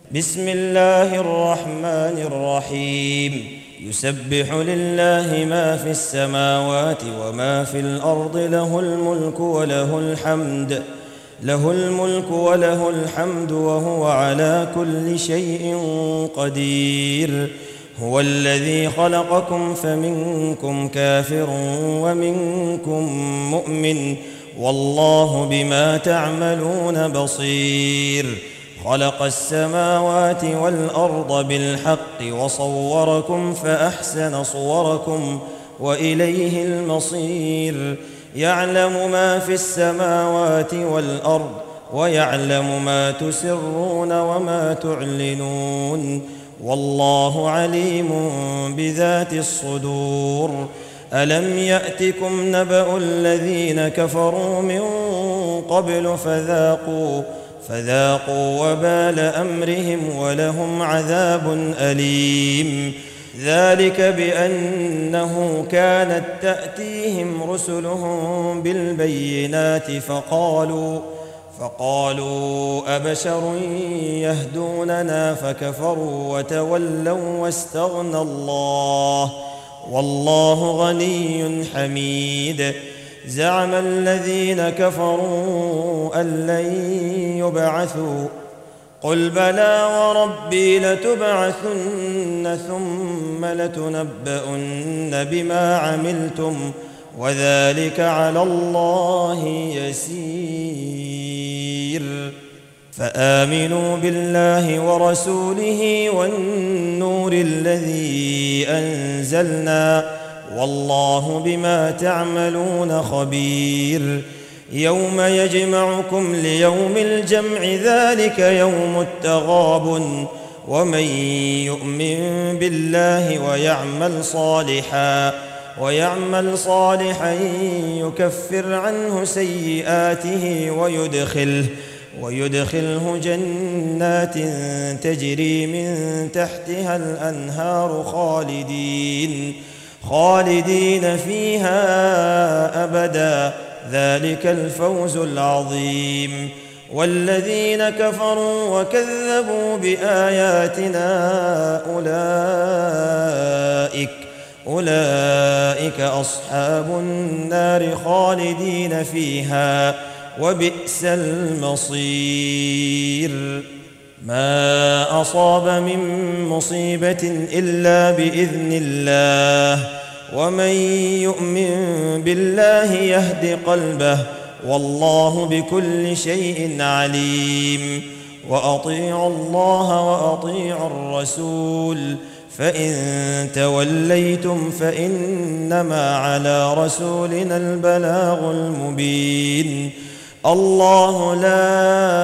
بسم الله الرحمن الرحيم. يسبح لله ما في السماوات وما في الأرض، له الملك وله الحمد وهو على كل شيء قدير. هو الذي خلقكم فمنكم كافر ومنكم مؤمن، والله بما تعملون بصير. خلق السماوات والأرض بالحق وصوركم فأحسن صوركم وإليه المصير. يعلم ما في السماوات والأرض ويعلم ما تسرون وما تعلنون، والله عليم بذات الصدور. ألم يأتكم نبأ الذين كفروا من قبل فذاقوا وبال أمرهم ولهم عذاب أليم. ذلك بأنه كانت تأتيهم رسلهم بالبينات فقالوا أبشر يهدوننا فكفروا وتولوا واستغنى الله، والله غني حميد. زعم الذين كفروا أن لن يبعثوا، قل بلى وربي لتبعثن ثم لتنبؤن بما عملتم وذلك على الله يسير. فآمنوا بالله ورسوله والنور الذي أنزلنا، والله بما تعملون خبير. يوم يجمعكم ليوم الجمع، ذلك يوم التغابن. ومن يؤمن بالله ويعمل صالحا يكفر عنه سيئاته ويدخله جنات تجري من تحتها الأنهار خالدين فيها أبدا، ذلك الفوز العظيم. والذين كفروا وكذبوا بآياتنا أولئك أصحاب النار خالدين فيها، وبئس المصير. ما أصاب من مصيبة إلا بإذن الله، ومن يؤمن بالله يهد قلبه، والله بكل شيء عليم. وأطيعوا الله وأطيعوا الرسول، فإن توليتم فإنما على رسولنا البلاغ المبين. الله لا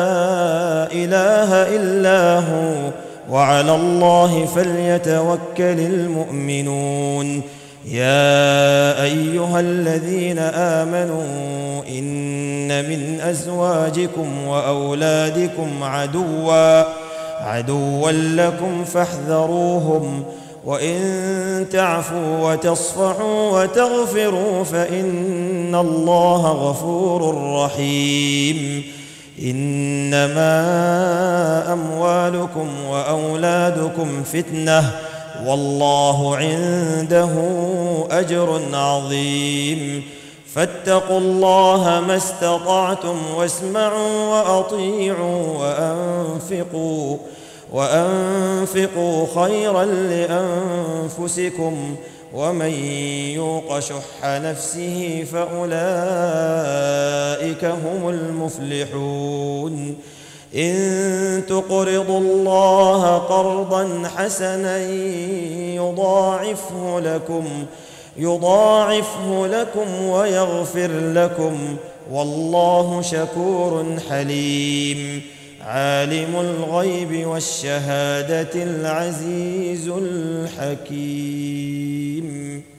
إله إلا هو، وعلى الله فليتوكل المؤمنون. يا أيها الذين آمنوا إن من أزواجكم وأولادكم عدوا لكم فاحذروهم، وإن تعفوا وتصفحوا وتغفروا فإن الله غفور رحيم. إنما أموالكم وأولادكم فتنة، والله عنده أجر عظيم. فاتقوا الله ما استطعتم، واسمعوا وأطيعوا وأنفقوا خيرا لأنفسكم، ومن يوق شح نفسه فأولئك هم المفلحون. إن تقرضوا الله قرضا حسنا يضاعفه لكم ويغفر لكم، والله شكور حليم. عالم الغيب والشهادة العزيز الحكيم.